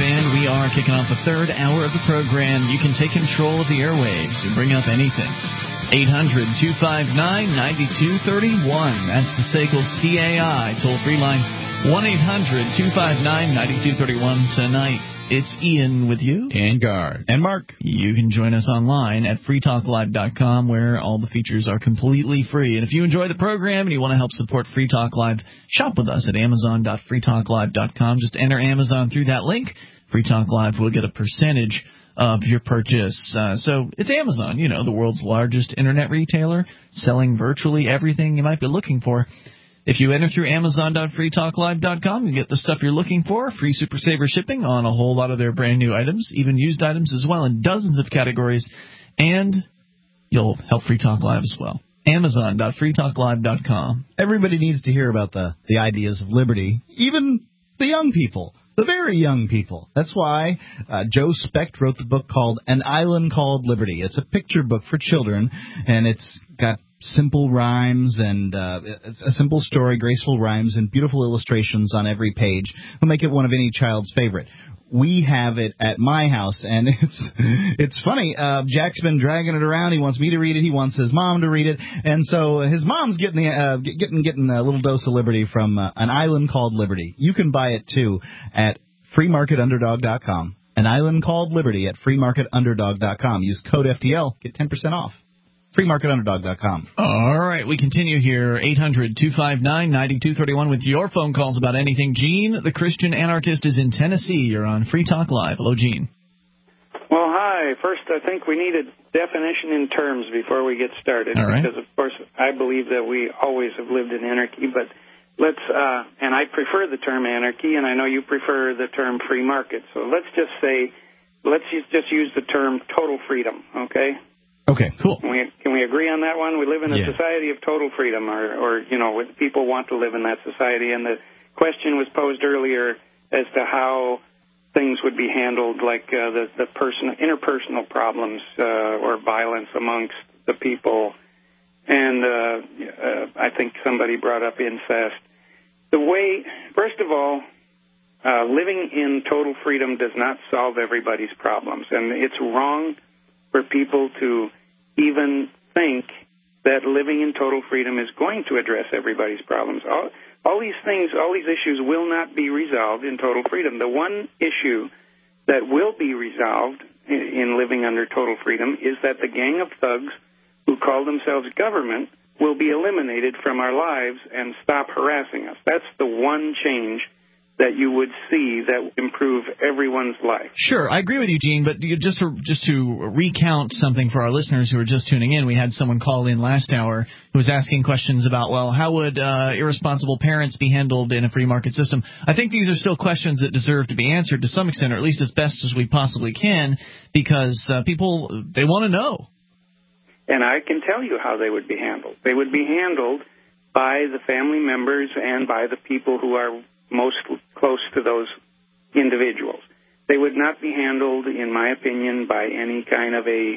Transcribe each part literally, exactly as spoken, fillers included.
band. We are kicking off the third hour of the program. You can take control of the airwaves and bring up anything. eight hundred, two five nine, nine two three one. That's the S A C L C A I toll-free line. one eight hundred, two five nine, nine two three one. Tonight, it's Ian with you. And Guard. And Mark. You can join us online at free talk live dot com, where all the features are completely free. And if you enjoy the program and you want to help support Free Talk Live, shop with us at amazon dot free talk live dot com. Just enter Amazon through that link. Free Talk Live will get a percentage of your purchase. Uh, so it's Amazon, you know, the world's largest internet retailer, selling virtually everything you might be looking for. If you enter through amazon dot free talk live dot com, you get the stuff you're looking for, free Super Saver shipping on a whole lot of their brand new items, even used items as well in dozens of categories, and you'll help Free Talk Live as well. amazon dot free talk live dot com. Everybody needs to hear about the, the ideas of liberty, even the young people. The very young people. That's why uh, Joe Specht wrote the book called An Island Called Liberty. It's a picture book for children, and it's got simple rhymes and uh, a simple story, graceful rhymes, and beautiful illustrations on every page. Will make it one of any child's favorite. We have it at my house, and it's it's funny. Uh, Jack's been dragging it around. He wants me to read it. He wants his mom to read it, and so his mom's getting the uh, getting getting a little dose of liberty from uh, An Island Called Liberty. You can buy it too at free market underdog dot com. An Island Called Liberty at free market underdog dot com. Use code F T L, get ten percent off. free market underdog dot com. All right, we continue here. eight hundred, two five nine, nine two three one with your phone calls about anything. Gene, the Christian anarchist, is in Tennessee. You're on Free Talk Live. Hello, Gene. Well, hi. First, I think we need a definition in terms before we get started. All right. Because, of course, I believe that we always have lived in anarchy, but let's, uh, and I prefer the term anarchy, and I know you prefer the term free market. So let's just say, let's just use the term total freedom, okay? Okay, cool. Can we, can we agree on that one? We live in a yeah. society society of total freedom, or, or, you know, people want to live in that society. And the question was posed earlier as to how things would be handled, like uh, the, the person, interpersonal problems uh, or violence amongst the people. And uh, uh, I think somebody brought up incest. The way, first of all, uh, living in total freedom does not solve everybody's problems. And it's wrong for people to even think that living in total freedom is going to address everybody's problems. All, all these things, all these issues will not be resolved in total freedom. The one issue that will be resolved in, in living under total freedom is that the gang of thugs who call themselves government will be eliminated from our lives and stop harassing us. That's the one change that you would see that would improve everyone's life. Sure, I agree with you, Gene, but you, just to just to recount something for our listeners who are just tuning in, we had someone call in last hour who was asking questions about, well, how would uh, irresponsible parents be handled in a free market system? I think these are still questions that deserve to be answered to some extent, or at least as best as we possibly can, because uh, people, they want to know. And I can tell you how they would be handled. They would be handled by the family members and by the people who are most close to those individuals. They would not be handled, in my opinion, by any kind of a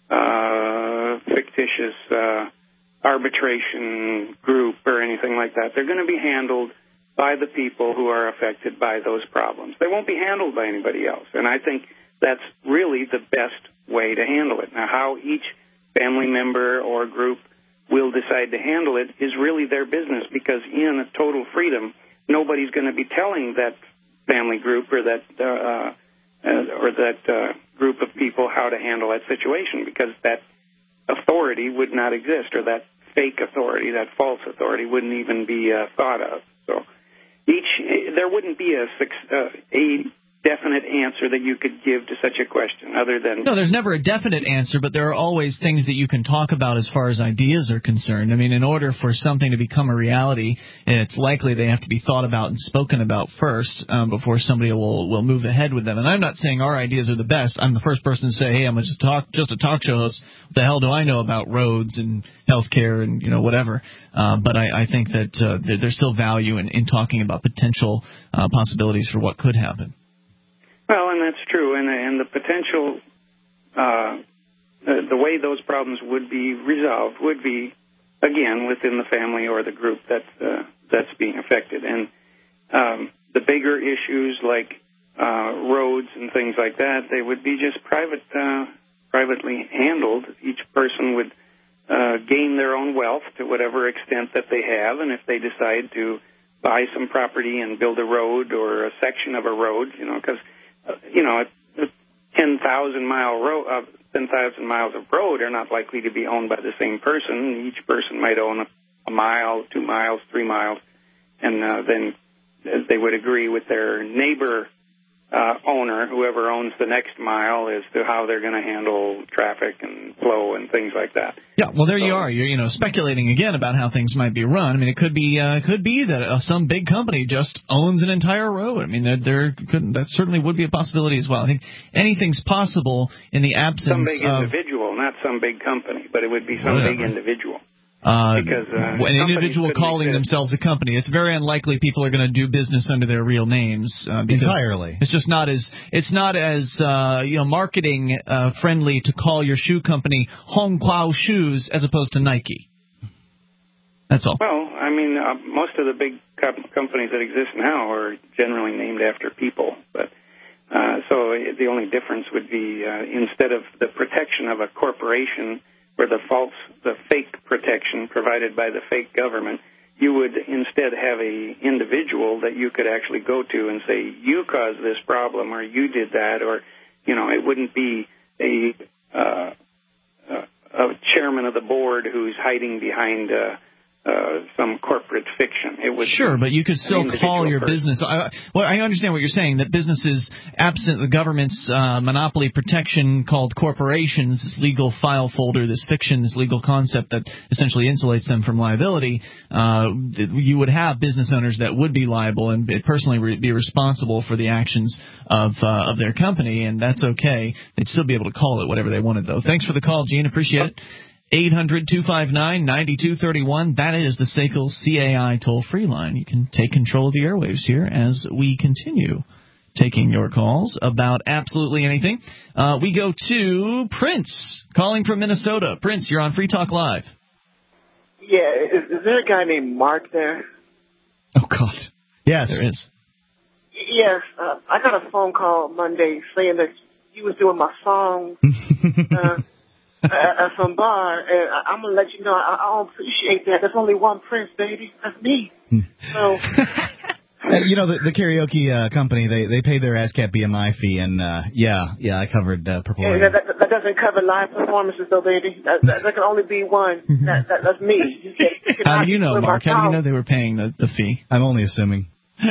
uh, fictitious uh, arbitration group or anything like that. They're going to be handled by the people who are affected by those problems. They won't be handled by anybody else. And I think that's really the best way to handle it. Now, how each family member or group will decide to handle it is really their business, because in a total freedom, nobody's going to be telling that family group or that uh, uh, or that uh, group of people how to handle that situation, because that authority would not exist, or that fake authority, that false authority, wouldn't even be uh, thought of. So each there wouldn't be a, uh, a definite answer that you could give to such a question, other than... No, there's never a definite answer, but there are always things that you can talk about as far as ideas are concerned. I mean, in order for something to become a reality, it's likely they have to be thought about and spoken about first um, before somebody will will move ahead with them. And I'm not saying our ideas are the best. I'm the first person to say, hey, I'm just a talk, just a talk show host. What the hell do I know about roads and health care and, you know, whatever? Uh, but I, I think that uh, there, there's still value in, in talking about potential uh, possibilities for what could happen. Well, and that's true, and and the potential, uh, the, the way those problems would be resolved would be, again, within the family or the group that's uh, that's being affected. And um, the bigger issues like uh, roads and things like that. They would be just private, uh, privately handled. Each person would uh, gain their own wealth to whatever extent that they have, and if they decide to buy some property and build a road or a section of a road, you know, because, uh, you know, a, a ten thousand mile road, uh, ten thousand miles of road are not likely to be owned by the same person. Each person might own a, a mile, two miles, three miles, and uh, then they would agree with their neighbor uh, owner, whoever owns the next mile, as to how they're going to handle traffic and flow and things like that. Yeah, well, there so, you are. You're, you know, speculating again about how things might be run. I mean, it could be, uh, it could be that uh, some big company just owns an entire road. I mean, there, there could, that certainly would be a possibility as well. I think anything's possible in the absence some big of individual, not some big company, but it would be some whatever. big individual. Uh, because uh, an individual calling exist. themselves a company, it's very unlikely people are going to do business under their real names. Uh, because Entirely. It's just not as it's not as uh, you know marketing uh, friendly to call your shoe company Hong Kwao Shoes as opposed to Nike. That's all. Well, I mean, uh, most of the big co- companies that exist now are generally named after people, but uh, so the only difference would be uh, instead of the protection of a corporation, or the false, the fake protection provided by the fake government, you would instead have a individual that you could actually go to and say, you caused this problem, or you did that, or, you know, it wouldn't be a, uh, a chairman of the board who's hiding behind uh, uh, some corporate fiction. It would sure, but you could still call your person. business. I, well, I understand what you're saying, that businesses absent the government's uh, monopoly protection called corporations, this legal file folder, this fiction, this legal concept that essentially insulates them from liability, uh, you would have business owners that would be liable and personally re- be responsible for the actions of uh, of their company, and that's okay. They'd still be able to call it whatever they wanted, though. Thanks for the call, Gene. Appreciate it. eight hundred two five nine nine two three one. That is the S A C L C A I toll-free line. You can take control of the airwaves here as we continue taking your calls about absolutely anything. Uh, we go to Prince, calling from Minnesota. Prince, you're on Free Talk Live. Yeah, is, is there a guy named Mark there? Oh, God. Yes. There is. Yes, uh, I got a phone call Monday saying that you was doing my song uh, at, at some bar, and I, I'm going to let you know I, I don't appreciate that. There's only one Prince, baby. That's me. So... Uh, you know, the, the karaoke uh, company, they, they pay their ASCAP B M I fee, and, uh, yeah, yeah, I covered uh, Purple Rain. Yeah, that, that, that doesn't cover live performances, though, baby. That, that, that can only be one. That, that, that's me. You can, you can How do you know, Mark? How do you know they were paying the, the fee? I'm only assuming.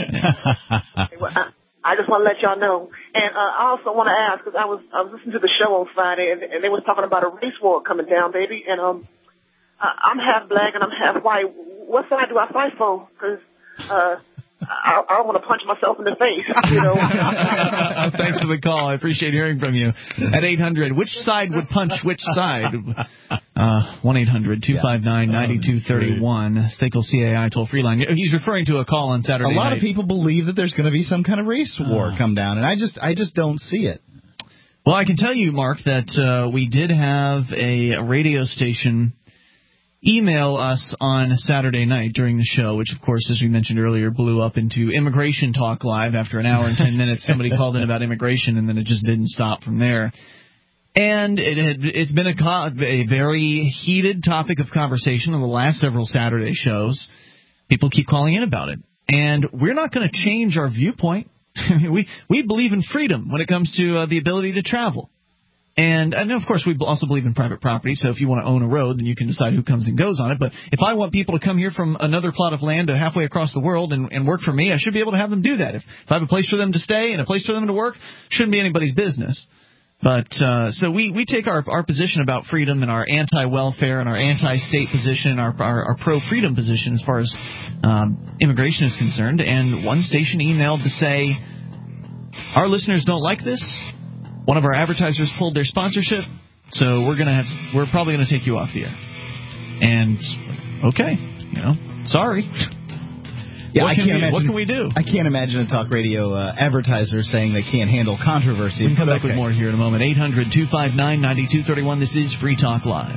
Well, I, I just want to let y'all know. And uh, I also want to ask, because I was, I was listening to the show on Friday, and, and they was talking about a race war coming down, baby. And um, I, I'm half black and I'm half white. What side do I fight for? Because... Uh, I, I don't want to punch myself in the face, you know. Thanks for the call. I appreciate hearing from you. At eight hundred, which side would punch which side? Uh, one eight hundred two five nine nine two three one, S A C L C A I toll-free line. He's referring to a call on Saturday night. A lot night. of people believe that there's going to be some kind of race war uh, come down, and I just I just don't see it. Well, I can tell you, Mark, that uh, we did have a radio station email us on Saturday night during the show, which, of course, as we mentioned earlier, blew up into Immigration Talk Live. After an hour and ten minutes, somebody called in about immigration, and then it just didn't stop from there. And it had, it's been a, a very heated topic of conversation on the last several Saturday shows. People keep calling in about it. And we're not going to change our viewpoint. we we believe in freedom when it comes to uh, the ability to travel. And, and, of course, we also believe in private property, so if you want to own a road, then you can decide who comes and goes on it. But if I want people to come here from another plot of land to halfway across the world and, and work for me, I should be able to have them do that. If, if I have a place for them to stay and a place for them to work, shouldn't be anybody's business. But uh, so we, we take our, our position about freedom and our anti-welfare and our anti-state position and our, our, our pro-freedom position as far as um, immigration is concerned. And one station emailed to say, our listeners don't like this. One of our advertisers pulled their sponsorship, so we're gonna have we're probably gonna take you off the air. And okay, you know, sorry. Yeah, what I can can't we, imagine. What can we do? I can't imagine a talk radio uh, advertiser saying they can't handle controversy. We can come back okay. with more here in a moment. eight hundred two five nine nine two three one. This is Free Talk Live.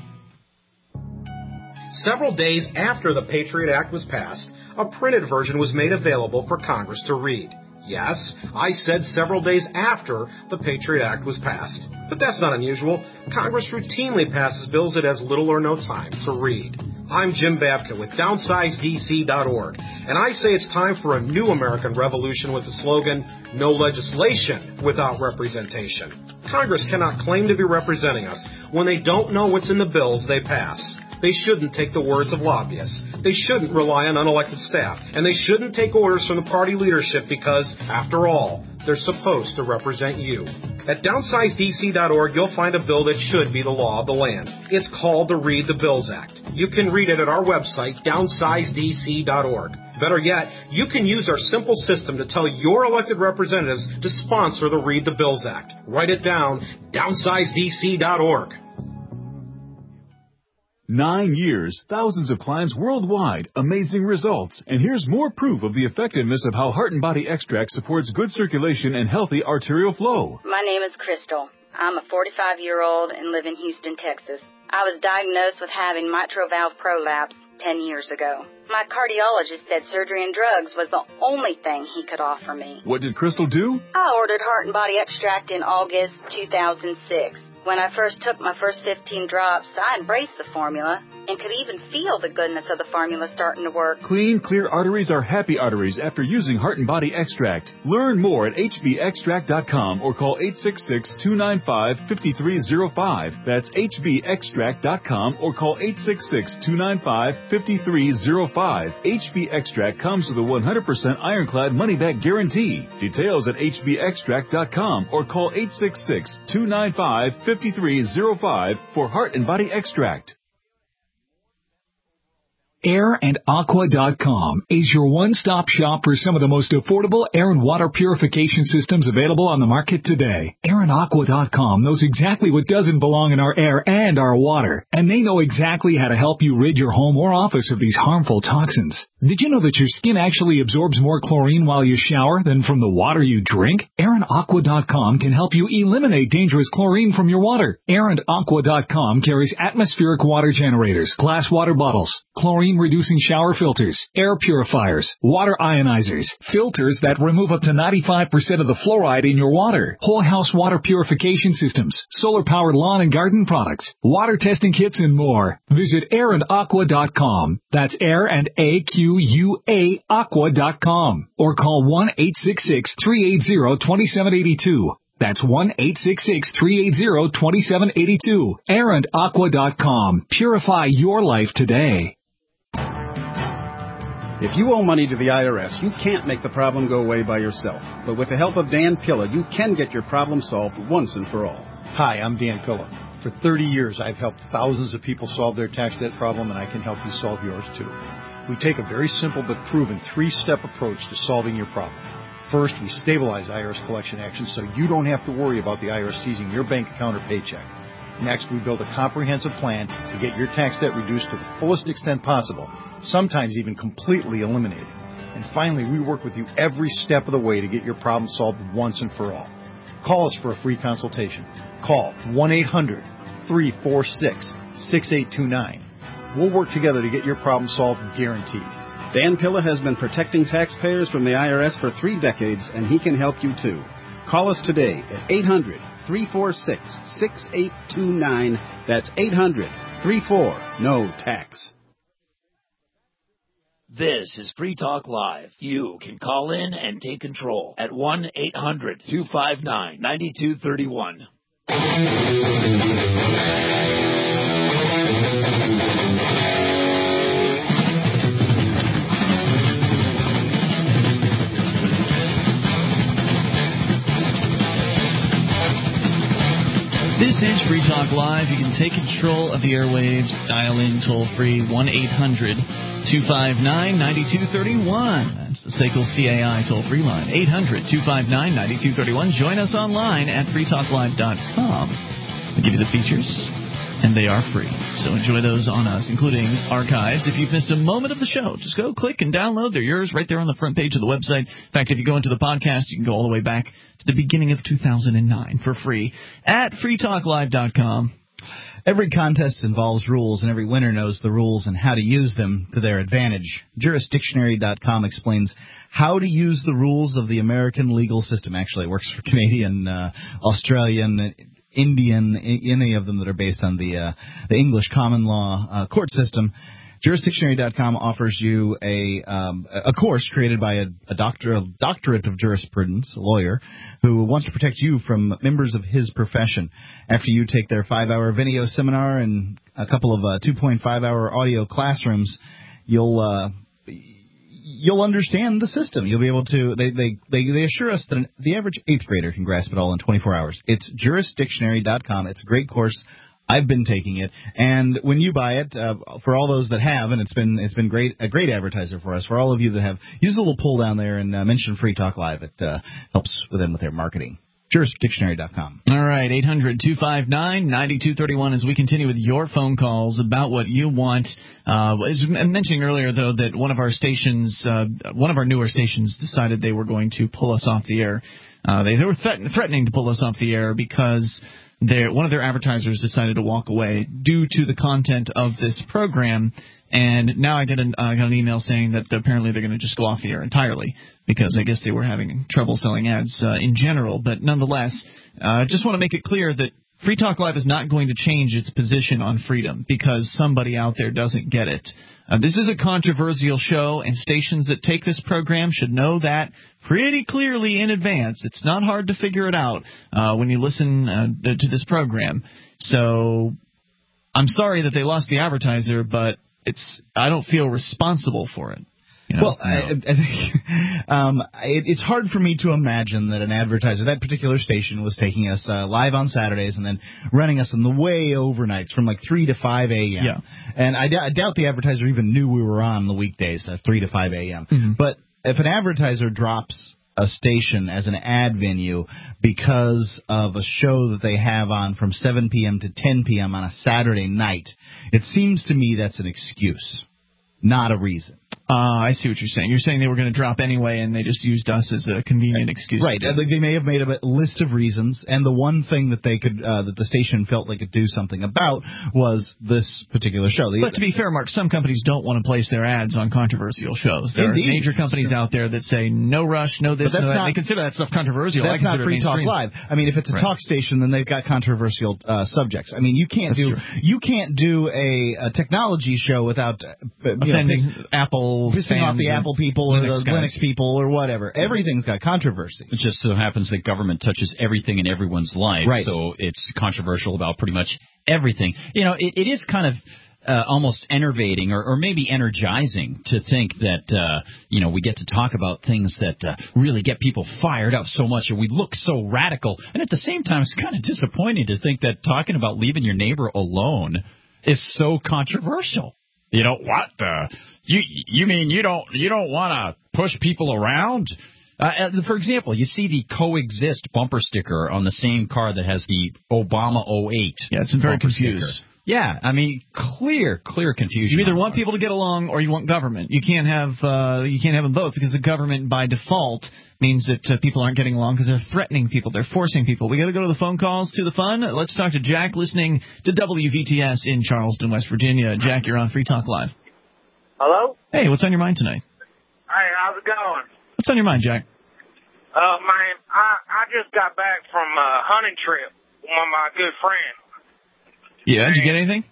Several days after the Patriot Act was passed, a printed version was made available for Congress to read. Yes, I said several days after the Patriot Act was passed. But that's not unusual. Congress routinely passes bills it has little or no time to read. I'm Jim Babka with downsize D C dot org, and I say it's time for a new American revolution with the slogan, no legislation without representation. Congress cannot claim to be representing us when they don't know what's in the bills they pass. They shouldn't take the words of lobbyists. They shouldn't rely on unelected staff. And they shouldn't take orders from the party leadership because, after all, they're supposed to represent you. At downsize D C dot org, you'll find a bill that should be the law of the land. It's called the Read the Bills Act. You can read it at our website, downsize D C dot org. Better yet, you can use our simple system to tell your elected representatives to sponsor the Read the Bills Act. Write it down, downsize D C dot org. Nine years, thousands of clients worldwide, amazing results. And here's more proof of the effectiveness of how Heart and Body Extract supports good circulation and healthy arterial flow. My name is Crystal. I'm a forty-five-year-old and live in Houston, Texas. I was diagnosed with having mitral valve prolapse ten years ago. My cardiologist said surgery and drugs was the only thing he could offer me. What did Crystal do? I ordered Heart and Body Extract in August two thousand six. When I first took my first fifteen drops, I embraced the formula and could even feel the goodness of the formula starting to work. Clean, clear arteries are happy arteries after using Heart and Body Extract. Learn more at H B extract dot com or call eight six six, two nine five, five three zero five. That's H B extract dot com or call eight six six, two nine five, five three zero five. H B Extract comes with a one hundred percent ironclad money-back guarantee. Details at H B extract dot com or call eight six six, two nine five, five three zero five for Heart and Body Extract. air and aqua dot com is your one-stop shop for some of the most affordable air and water purification systems available on the market today. air and aqua dot com knows exactly what doesn't belong in our air and our water, and they know exactly how to help you rid your home or office of these harmful toxins. Did you know that your skin actually absorbs more chlorine while you shower than from the water you drink? air and aqua dot com can help you eliminate dangerous chlorine from your water. air and aqua dot com carries atmospheric water generators, glass water bottles, chlorine-reducing shower filters, air purifiers, water ionizers, filters that remove up to ninety-five percent of the fluoride in your water, whole house water purification systems, solar-powered lawn and garden products, water testing kits, and more. Visit air and aqua dot com. That's air and A Q U A aqua dot com. Or call one eight six six, three eight zero, two seven eight two. That's one eight six six, three eight zero, two seven eight two. air and aqua dot com. Purify your life today. If you owe money to the I R S, you can't make the problem go away by yourself. But with the help of Dan Pilla, you can get your problem solved once and for all. Hi, I'm Dan Pilla. For thirty years, I've helped thousands of people solve their tax debt problem, and I can help you solve yours too. We take a very simple but proven three-step approach to solving your problem. First, we stabilize I R S collection actions so you don't have to worry about the I R S seizing your bank account or paycheck. Next, we build a comprehensive plan to get your tax debt reduced to the fullest extent possible, sometimes even completely eliminated. And finally, we work with you every step of the way to get your problem solved once and for all. Call us for a free consultation. Call one eight hundred, three four six, six eight two nine. We'll work together to get your problem solved, guaranteed. Dan Pilla has been protecting taxpayers from the I R S for three decades, and he can help you too. Call us today at eight hundred, three four six, six eight two nine. That's eight hundred, three four, N O tax. This is Free Talk Live. You can call in and take control at one eight hundred, two five nine, nine two three one. This is Free Talk Live. You can take control of the airwaves. Dial in toll-free one eight hundred, two five nine, nine two three one. That's the S A C L C A I toll-free line. eight hundred, two five nine, nine two three one. Join us online at free talk live dot com. We'll give you the features, and they are free. So enjoy those on us, including archives. If you've missed a moment of the show, just go click and download. They're yours right there on the front page of the website. In fact, if you go into the podcast, you can go all the way back to the beginning of two thousand nine for free at free talk live dot com. Every contest involves rules, and every winner knows the rules and how to use them to their advantage. Jurisdictionary dot com explains how to use the rules of the American legal system. Actually, it works for Canadian, uh, Australian, Indian, any of them that are based on the uh, the English common law uh, court system. Jurisdictionary dot com offers you a um, a course created by a, a doctor, a doctorate of jurisprudence, a lawyer, who wants to protect you from members of his profession. After you take their five-hour video seminar and a couple of uh, two point five hour audio classrooms, you'll uh, you'll understand the system. You'll be able to. They they they, they assure us that an, the average eighth grader can grasp it all in twenty-four hours. It's Jurisdictionary dot com. It's a great course. I've been taking it, and when you buy it, uh, for all those that have, and it's been it's been great a great advertiser for us. For all of you that have, use a little pull down there and uh, mention Free Talk Live. It uh, helps with them with their marketing. Jurisdictionary dot com. All right, eight hundred two five nine nine two three one as we continue with your phone calls about what you want. Uh, I was mentioning earlier, though, that one of our stations, uh, one of our newer stations decided they were going to pull us off the air. Uh, they, they were threat- threatening to pull us off the air because Their, one of their advertisers decided to walk away due to the content of this program, and now I get an, I got an email saying that apparently they're going to just go off the air entirely because I guess they were having trouble selling ads uh, in general. But nonetheless, I uh, just want to make it clear that Free Talk Live is not going to change its position on freedom because somebody out there doesn't get it. Uh, this is a controversial show, and stations that take this program should know that pretty clearly in advance. It's not hard to figure it out uh, when you listen uh, to this program. So I'm sorry that they lost the advertiser, but it's I don't feel responsible for it. You know, well, no. I, I think um, it, it's hard for me to imagine that an advertiser, that particular station, was taking us uh, live on Saturdays and then running us in the way overnights from like three to five a.m. Yeah. And I, d- I doubt the advertiser even knew we were on the weekdays at three to five a.m. Mm-hmm. But if an advertiser drops a station as an ad venue because of a show that they have on from seven p.m. to ten p.m. on a Saturday night, it seems to me that's an excuse, not a reason. Uh, I see what you're saying. You're saying they were going to drop anyway, and they just used us as a convenient excuse. Right. Uh, they may have made a list of reasons, and the one thing that they could, uh, that the station felt they could do something about was this particular show. But to be fair, Mark, some companies don't want to place their ads on controversial shows. There Indeed. are major companies out there that say no rush, no this, no that. Not, they consider that stuff controversial. That's I not Free Talk Live. I mean, if it's a right. talk station, then they've got controversial uh, subjects. I mean, you can't that's do true. you can't do a, a technology show without uh, you offending know, piss, Apple pissing off the Apple people or Linux the Linux people or whatever. Everything's got controversy. It just so happens that government touches everything in everyone's life, right. so it's controversial about pretty much everything. You know, it, it is kind of uh, almost enervating or, or maybe energizing to think that, uh, you know, we get to talk about things that uh, really get people fired up so much and we look so radical. And at the same time, it's kind of disappointing to think that talking about leaving your neighbor alone is so controversial. You know what? Uh, you you mean you don't you don't want to push people around? Uh, for example, you see the coexist bumper sticker on the same car that has the Obama oh eight. Yeah, it's very confused. Sticker. Yeah, I mean, clear, clear confusion. You either want people to get along or you want government. You can't have uh, you can't have them both because the government by default means that uh, people aren't getting along because they're threatening people, they're forcing people. We got to go to the phone calls to the fun. Let's talk to Jack, listening to W V T S in Charleston, West Virginia. Jack, you're on Free Talk Live. Hello. Hey, what's on your mind tonight? Hey, how's it going? What's on your mind, Jack? Uh, man, I I just got back from a hunting trip with one of my good friends. Yeah, did you get anything?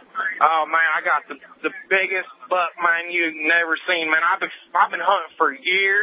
Oh man, I got the the biggest buck, man, you've never seen, man. I've been I've been hunting for years,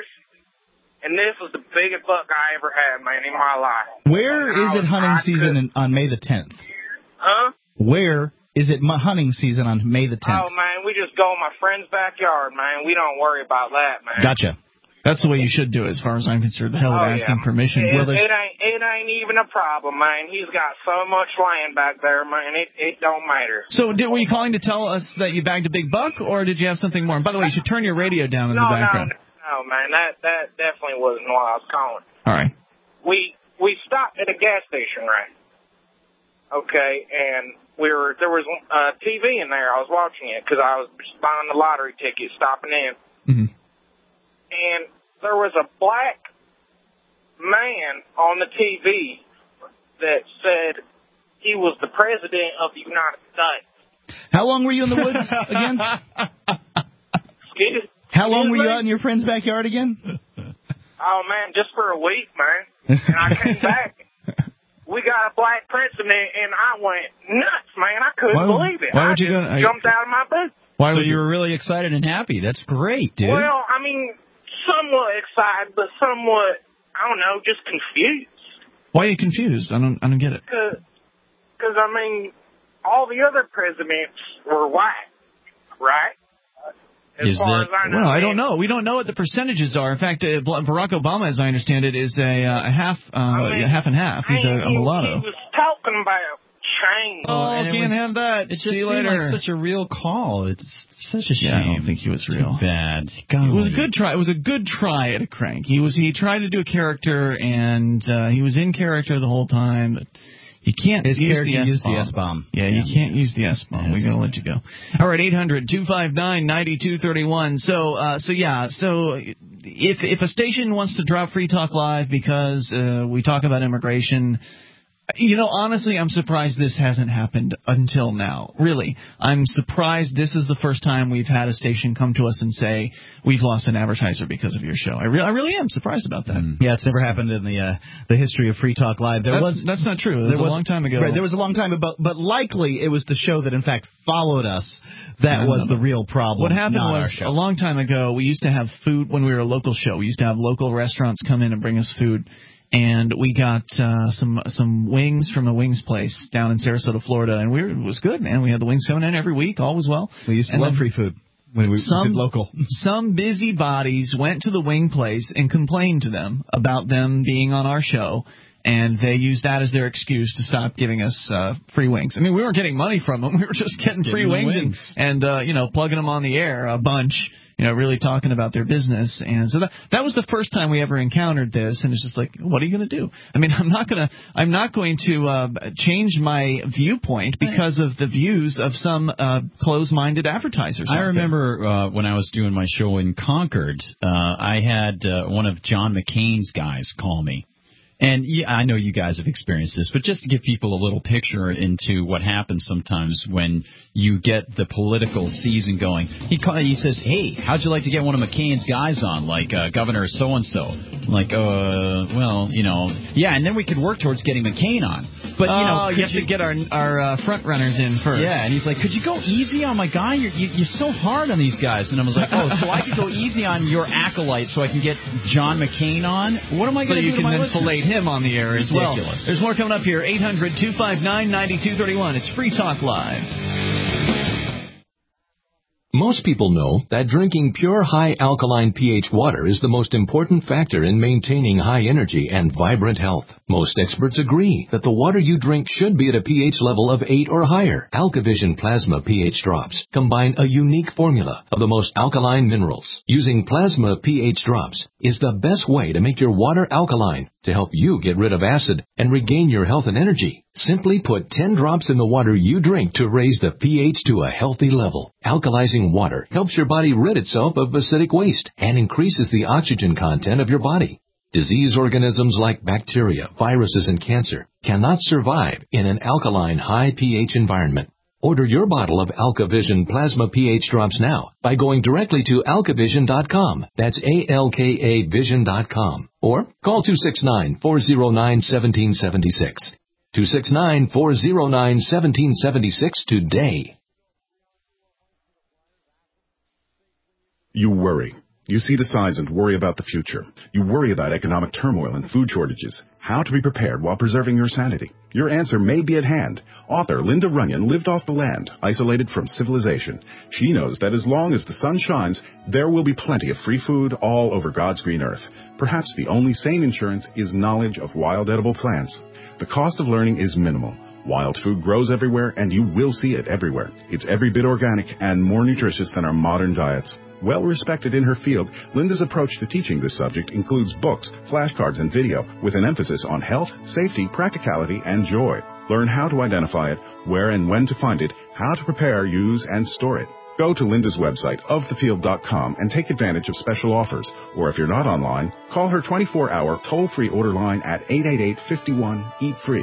and this was the biggest buck I ever had, man, in my life. Where and is was, it hunting I season could, in, on May the tenth? Huh? Where is it hunting season on May the tenth? Oh man, we just go in my friend's backyard, man. We don't worry about that, man. Gotcha. That's the way you should do it, as far as I'm concerned. The hell of oh, asking yeah. permission. It, well, it ain't it ain't even a problem, man. He's got so much land back there, man. It it don't matter. So, did, were you calling to tell us that you bagged a big buck, or did you have something more? And by the way, you should turn your radio down in no, the background. No, no, no, man. That that definitely wasn't why I was calling. All right. We we stopped at a gas station, right? Okay, and we were there was a T V in there. I was watching it because I was buying the lottery ticket, stopping in, mm-hmm. and there was a black man on the T V that said, he was the president of the United States. How long were you in the woods again? Excuse, How long were you me? out in your friend's backyard again? Oh, man, just for a week, man. And I came back. We got a black president, and I went nuts, man. I couldn't Why, believe it. Why I would you just go? jumped out of my boots. Why so you, you were really excited and happy. That's great, dude. Well, I mean, somewhat excited, but somewhat, I don't know, just confused. Why are you confused? I don't I don't get it. Because, I mean, all the other presidents were white, right? As Is far it, as I know. well, I don't know. We don't know what the percentages are. In fact, uh, Barack Obama, as I understand it, is a, uh, a half, uh, I mean, half and half. He's a, a mulatto. He was talking about change. Oh, and it can't was, have that. It just See you seemed later. like such a real call. It's such a shame. Yeah, I don't think he was real. Too bad. It was a good try. It was a good try at a crank. He was. He tried to do a character, and uh, he was in character the whole time. But you can't His use character the used the S-bomb. S-bomb. Yeah, Yeah. you can't use the S-bomb. Yes. We gotta let you go. All right, eight hundred two five nine nine two three one. So, uh, so yeah, so if if a station wants to drop Free Talk Live because uh, we talk about immigration. You know, honestly, I'm surprised this hasn't happened until now. Really. I'm surprised this is the first time we've had a station come to us and say, we've lost an advertiser because of your show. I, re- I really am surprised about that. Mm. Yeah, it's never happened in the uh, the history of Free Talk Live. There that's, was That's not true. There was, was a long time ago. Right, there was a long time ago, but likely it was the show that, in fact, followed us that was the real problem. What happened not was, our show. a long time ago, we used to have food when we were a local show. We used to have local restaurants come in and bring us food. And we got uh, some some wings from a wings place down in Sarasota, Florida, and we were, it was good, man. We had the wings coming in every week, all was well. We used to and love free food when we some, did local. Some busybodies went to the wing place and complained to them about them being on our show, and they used that as their excuse to stop giving us uh, free wings. I mean, we weren't getting money from them; we were just getting just free getting wings, wings and and uh, you know, plugging them on the air a bunch. You know, really talking about their business. And so that that was the first time we ever encountered this, and it's just like, what are you going to do? I mean, I'm not going to I'm not going to uh, change my viewpoint because of the views of some uh, closed-minded advertisers. I remember uh, when I was doing my show in Concord, uh, I had uh, one of John McCain's guys call me. And yeah, I know you guys have experienced this, but just to give people a little picture into what happens sometimes when you get the political season going. He call, he says, "Hey, how'd you like to get one of McCain's guys on, like uh, Governor so and so?" I'm like, uh, well, you know, yeah, and then we could work towards getting McCain on. But you know, oh, you have you, to get our our uh, front runners in first. Yeah, and he's like, "Could you go easy on my guy? You're you, you're so hard on these guys." And I was like, "Oh, so I could go easy on your acolyte, so I can get John McCain on? What am I so going to do to you can my then listeners?" fillet him on the air as Ridiculous. well. There's more coming up here. eight hundred two five nine nine two three one. It's Free Talk Live. Most people know that drinking pure high alkaline pH water is the most important factor in maintaining high energy and vibrant health. Most experts agree that the water you drink should be at a pH level of eight or higher. AlkaVision Plasma pH drops combine a unique formula of the most alkaline minerals. Using Plasma pH drops is the best way to make your water alkaline to help you get rid of acid and regain your health and energy. Simply put ten drops in the water you drink to raise the pH to a healthy level. Alkalizing water helps your body rid itself of acidic waste and increases the oxygen content of your body. Disease organisms like bacteria, viruses, and cancer cannot survive in an alkaline high pH environment. Order your bottle of AlkaVision Plasma pH drops now by going directly to alka vision dot com. That's A L K A vision dot com. Or call two six nine, four zero nine, one seven seven six. two six nine, four zero nine, one seven seven six today. You worry. You see the signs and worry about the future. You worry about economic turmoil and food shortages. How to be prepared while preserving your sanity. Your answer may be at hand. Author Linda Runyon lived off the land, isolated from civilization. She knows that as long as the sun shines, there will be plenty of free food all over God's green earth. Perhaps the only sane insurance is knowledge of wild edible plants. The cost of learning is minimal. Wild food grows everywhere, and you will see it everywhere. It's every bit organic and more nutritious than our modern diets. Well respected in her field, Linda's approach to teaching this subject includes books, flashcards, and video with an emphasis on health, safety, practicality, and joy. Learn how to identify it, where and when to find it, how to prepare, use, and store it. Go to Linda's website, of the field dot com, and take advantage of special offers. Or if you're not online, call her twenty-four hour toll-free order line at eight eight eight, five one, eat free.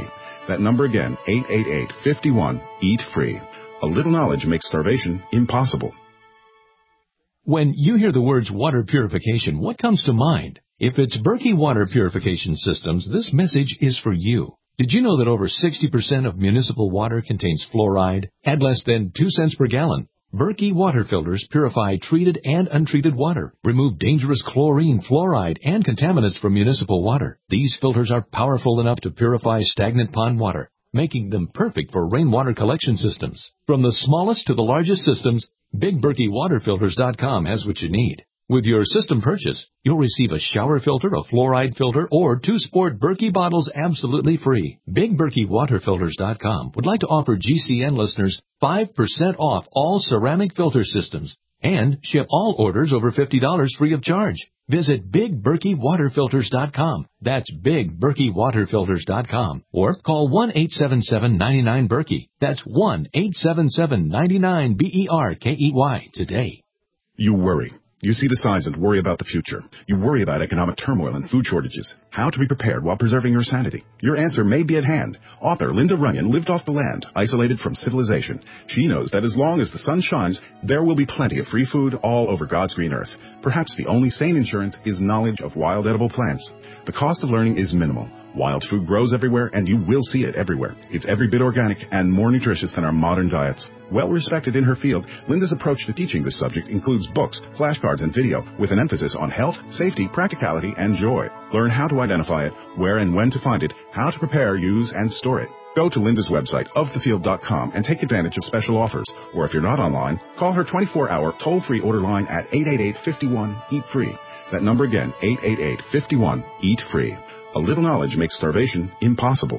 That number again, eight eight eight, five one, eat free. A little knowledge makes starvation impossible. When you hear the words water purification, what comes to mind? If it's Berkey Water Purification Systems, this message is for you. Did you know that over sixty percent of municipal water contains fluoride at less than two cents per gallon? Berkey water filters purify treated and untreated water, remove dangerous chlorine, fluoride, and contaminants from municipal water. These filters are powerful enough to purify stagnant pond water, making them perfect for rainwater collection systems. From the smallest to the largest systems, Big Berkey Water Filters dot com has what you need. With your system purchase, you'll receive a shower filter, a fluoride filter, or two sport Berkey bottles absolutely free. Big Berkey Water Filters dot com would like to offer G C N listeners five percent off all ceramic filter systems and ship all orders over fifty dollars free of charge. Visit Big Berkey Water Filters dot com. That's Big Berkey Water Filters dot com. Or call one eight seven seven, nine nine, Berkey. That's one eight seven seven, nine nine, B E R K E Y today. You worry. You see the signs and worry about the future. You worry about economic turmoil and food shortages. How to be prepared while preserving your sanity. Your answer may be at hand. Author Linda Runyon lived off the land, isolated from civilization. She knows that as long as the sun shines, there will be plenty of free food all over God's green earth. Perhaps the only sane insurance is knowledge of wild edible plants. The cost of learning is minimal. Wild food grows everywhere, and you will see it everywhere. It's every bit organic and more nutritious than our modern diets. Well respected in her field, Linda's approach to teaching this subject includes books, flashcards, and video with an emphasis on health, safety, practicality, and joy. Learn how to identify it, where and when to find it, how to prepare, use, and store it. Go to Linda's website, of the field dot com, and take advantage of special offers. Or if you're not online, call her twenty-four hour toll-free order line at eight eight eight, five one, eat free. That number again, eight eight eight, five one, eat free. A little knowledge makes starvation impossible.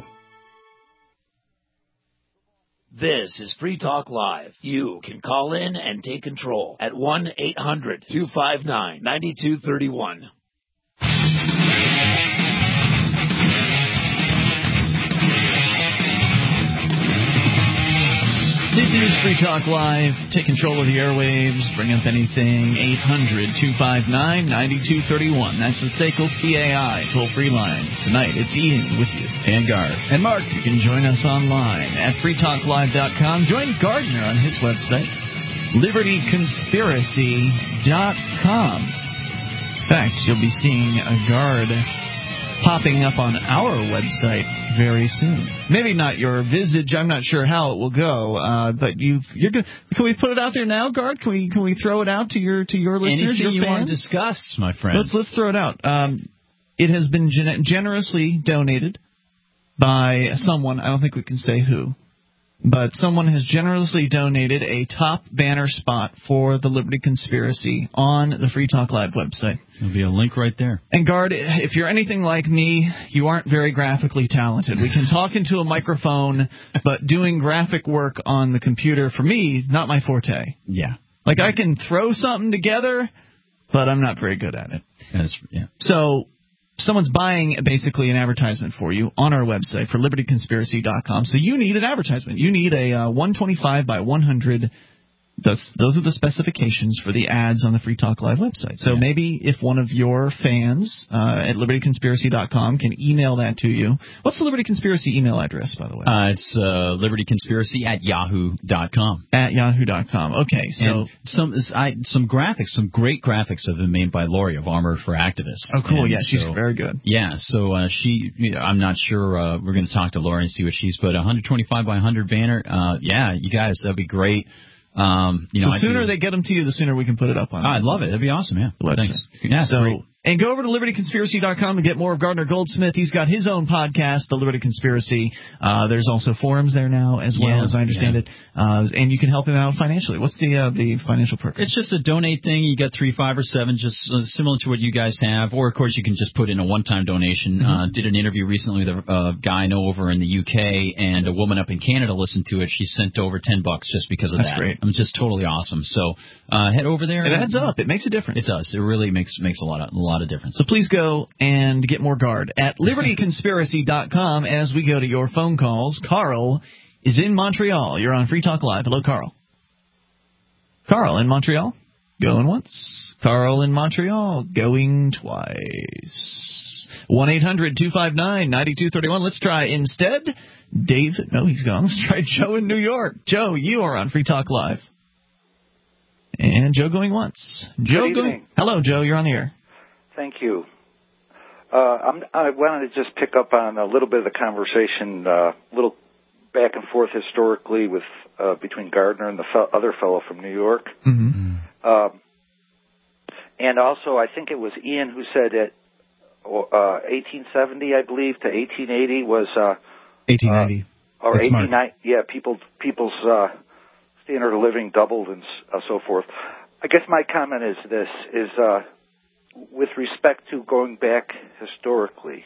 This is Free Talk Live. You can call in and take control at one eight hundred, two five nine, nine two three one. This is Free Talk Live. Take control of the airwaves. Bring up anything. eight hundred, two five nine, nine two three one. That's the S A C L C A I toll-free line. Tonight, it's Ian with you. And Gard. And Mark. You can join us online at free talk live dot com. Join Gardner on his website, liberty conspiracy dot com. In fact, you'll be seeing a Gard popping up on our website very soon. Maybe not your visage. I'm not sure how it will go. Uh, but you, you're good. Can we put it out there now, Gard? Can we can we throw it out to your to your listeners? Anything your you fans? want to discuss, my friend? Let's let's throw it out. Um, it has been gen- generously donated by someone. I don't think we can say who. But someone has generously donated a top banner spot for the Liberty Conspiracy on the Free Talk Live website. There'll be a link right there. And, Gard, if you're anything like me, you aren't very graphically talented. We can talk into a microphone, but doing graphic work on the computer, for me, not my forte. Yeah. Like, I can throw something together, but I'm not very good at it. That's, yeah. So someone's buying basically an advertisement for you on our website for liberty conspiracy dot com. So you need an advertisement. You need a uh, one twenty-five by one hundred. Those, those are the specifications for the ads on the Free Talk Live website. So yeah. Maybe if one of your fans uh, at liberty conspiracy dot com can email that to you. What's the Liberty Conspiracy email address, by the way? Uh, it's uh, liberty conspiracy at yahoo dot com. At yahoo dot com. Okay, so and some I, some graphics, some great graphics have been made by Lori of Armor for Activists. Oh, cool. And yeah, she's so, very good. Yeah, so uh, she, you know, I'm not sure. Uh, we're going to talk to Lori and see what she's put. one twenty-five by one hundred banner. Uh, yeah, you guys, that'd be great. Um, you so know, the sooner do, they get them to you, the sooner we can put it up on. Oh, I'd love it. That'd be awesome. Yeah. Thanks. Yeah. So. Great. And go over to liberty conspiracy dot com and get more of Gardner Goldsmith. He's got his own podcast, The Liberty Conspiracy. Uh, there's also forums there now as well, yeah, as I understand yeah. it. Uh, and you can help him out financially. What's the uh, the financial program? It's just a donate thing. You got three, five, or seven, just uh, similar to what you guys have. Or, of course, you can just put in a one-time donation. Mm-hmm. Uh, did an interview recently with a uh, guy I know over in the U K, and a woman up in Canada listened to it. She sent over ten bucks just because of That's that. That's great. I'm just totally awesome. So uh, head over there. It adds up. It makes a difference. It does. It really makes makes a lot of a lot of difference. So please go and get more Gard at liberty conspiracy dot com as we go to your phone calls. Carl is in Montreal. You're on Free Talk Live. Hello, Carl. Carl in Montreal. Going once. Carl in Montreal. Going twice. one eight hundred two five nine nine two three one. Let's try instead David. No, he's gone. Let's try Joe in New York. Joe, you are on Free Talk Live. And Joe going once. Joe Good going. evening. Hello, Joe. You're on the air. Thank you. Uh, I'm, I wanted to just pick up on a little bit of the conversation, a uh, little back and forth historically with uh, between Gardner and the fe- other fellow from New York. Mm-hmm. Um, and also, I think it was Ian who said that uh, eighteen seventy, I believe, to eighteen eighty was uh, eighteen ninety uh, or That's eighteen ninety. Yeah, people people's uh, standard of living doubled and uh, so forth. I guess my comment is this: is uh, with respect to going back historically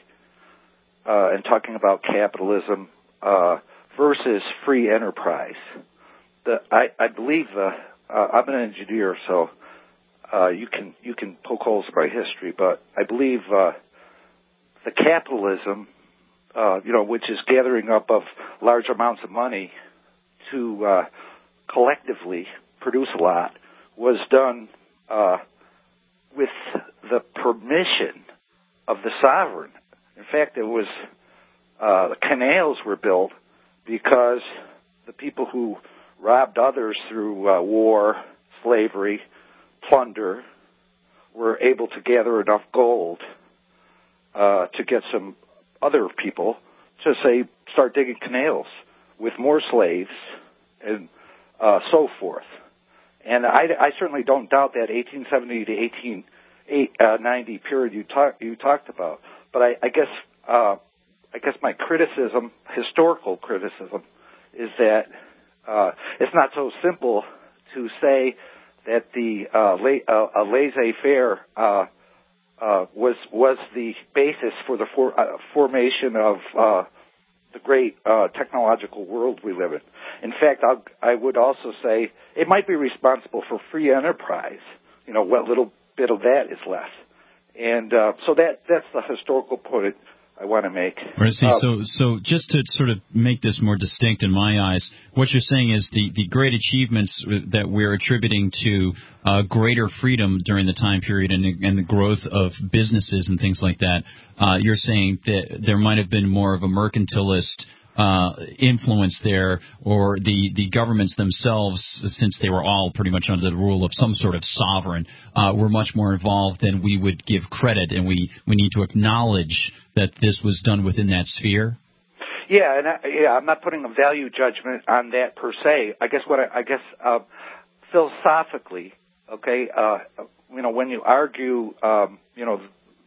uh, and talking about capitalism uh, versus free enterprise. The, I, I believe uh, uh, I'm an engineer, so uh, you can you can poke holes by history, but I believe uh, the capitalism, uh, you know, which is gathering up of large amounts of money to uh, collectively produce a lot, was done uh, with the permission of the sovereign. In fact, it was uh, the canals were built because the people who robbed others through uh, war, slavery, plunder, were able to gather enough gold uh, to get some other people to, say, start digging canals with more slaves and uh, so forth. And I, I certainly don't doubt that eighteen seventy to eighteen ninety period you, talk, you talked about. But I, I guess uh, I guess my criticism, historical criticism, is that uh, it's not so simple to say that the uh, la- uh, a laissez-faire uh, uh, was was the basis for the for, uh, formation of uh, the great uh, technological world we live in. In fact, I'll, I would also say it might be responsible for free enterprise. You know, what little bit of that is left, and uh, so that that's the historical point I want to make. Right, see, uh, so, so just to sort of make this more distinct in my eyes, what you're saying is the, the great achievements that we're attributing to uh, greater freedom during the time period and, and the growth of businesses and things like that, uh, you're saying that there might have been more of a mercantilist Uh, influence there, or the, the governments themselves, since they were all pretty much under the rule of some sort of sovereign, uh, were much more involved than we would give credit, and we, we need to acknowledge that this was done within that sphere? Yeah, and I, yeah, I'm not putting a value judgment on that per se. I guess what I, I guess uh, philosophically, okay, uh, you know, when you argue, um, you know,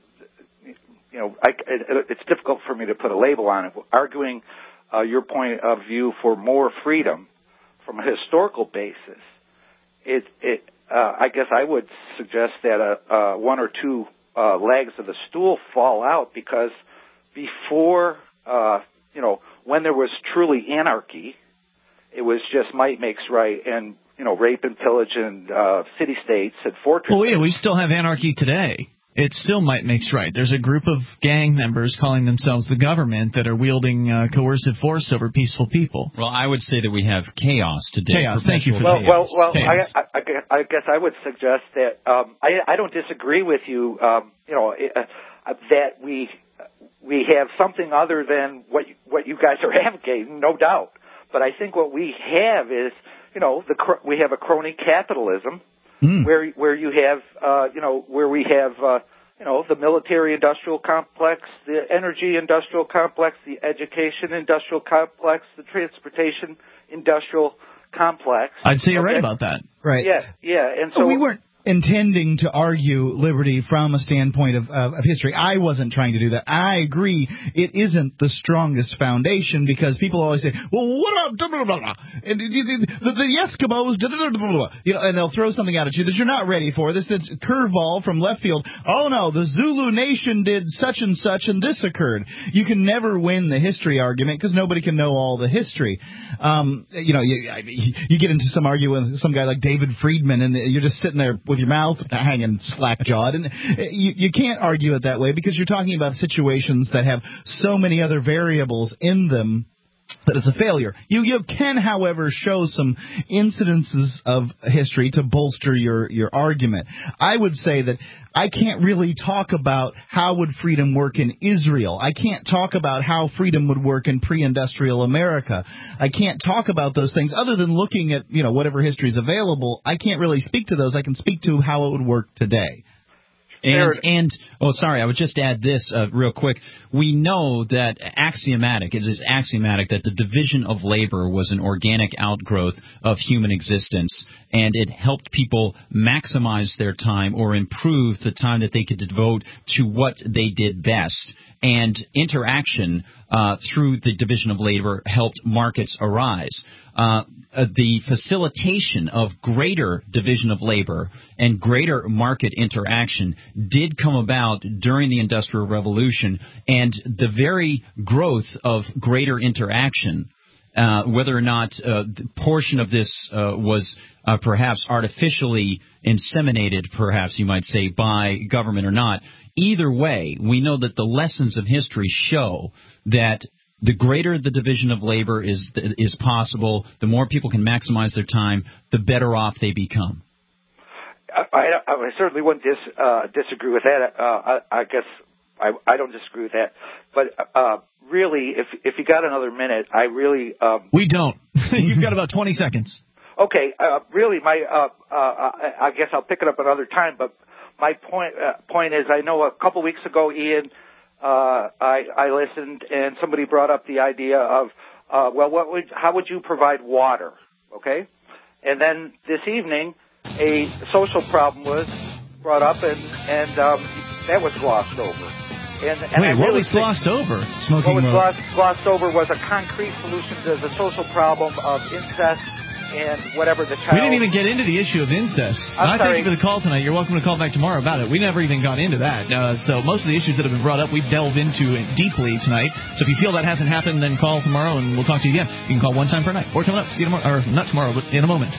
you know, I, it, it's difficult for me to put a label on it. Arguing Uh, your point of view for more freedom from a historical basis, it, it, uh, I guess I would suggest that uh, uh, one or two uh, legs of the stool fall out, because before, uh, you know, when there was truly anarchy, it was just might makes right, and you know, rape and pillage and uh, city states and fortresses. Well, yeah, we still have anarchy today. It still might makes right. There's a group of gang members calling themselves the government that are wielding uh, coercive force over peaceful people. Well, I would say that we have chaos today. Chaos. Thank you for well, chaos. Well, well, chaos. I, I, I guess I would suggest that um, I, I don't disagree with you. Um, you know uh, that we we have something other than what you, what you guys are advocating, no doubt. But I think what we have is, you know, the we have a crony capitalism. Mm. Where where you have uh, you know where we have uh, you know the military-industrial complex, the energy-industrial complex, the education-industrial complex, the transportation-industrial complex. I'd say you're okay. right about that. Right. Yeah, yeah, and so we weren't intending to argue liberty from a standpoint of, of, of history. I wasn't trying to do that. I agree it isn't the strongest foundation, because people always say, well, what about blah, blah, blah, blah. And the, the, the Eskimos, blah, blah, blah, blah. You know, and they'll throw something out at you that you're not ready for. This, this curveball from left field. Oh, no, the Zulu Nation did such and such, and this occurred. You can never win the history argument, because nobody can know all the history. Um, you know, you, you get into some argument with some guy like David Friedman, and you're just sitting there with your mouth hanging slack-jawed, and you, you can't argue it that way, because you're talking about situations that have so many other variables in them that it's a failure. You you can, however, show some incidences of history to bolster your, your argument. I would say that I can't really talk about how would freedom work in Israel. I can't talk about how freedom would work in pre-industrial America. I can't talk about those things other than looking at, you know, whatever history is available. I can't really speak to those. I can speak to how it would work today. And, and oh, sorry, I would just add this uh, real quick. We know that axiomatic, it is axiomatic that the division of labor was an organic outgrowth of human existence, and it helped people maximize their time or improve the time that they could devote to what they did best. And interaction uh, through the division of labor helped markets arise. Uh, uh, the facilitation of greater division of labor and greater market interaction did come about during the Industrial Revolution, and the very growth of greater interaction, uh, whether or not uh, the portion of this uh, was uh, perhaps artificially inseminated, perhaps you might say, by government or not, either way, we know that the lessons of history show that the greater the division of labor is is possible, the more people can maximize their time, the better off they become. I, I, I certainly wouldn't dis, uh, disagree with that. Uh, I, I guess I, I don't disagree with that. But uh, really, if if you got another minute, I really um, we don't. You've got about twenty seconds. Okay, uh, really, my uh, uh, I guess I'll pick it up another time. But my point uh, point is, I know a couple weeks ago, Ian. Uh, I, I listened, and somebody brought up the idea of, uh, well, what would, how would you provide water? Okay, and then this evening, a social problem was brought up, and and um, that was glossed over. And, and Wait, I what really was glossed over? Smoking what was road. glossed, glossed over was a concrete solution to the social problem of incest. And whatever the child... We didn't even get into the issue of incest. I'm I sorry. thank you for the call tonight. You're welcome to call back tomorrow about it. We never even got into that. Uh, so most of the issues that have been brought up, we've delved into it deeply tonight. So if you feel that hasn't happened, then call tomorrow and we'll talk to you again. You can call one time per night. Or coming up. See you tomorrow. Or not tomorrow, but in a moment.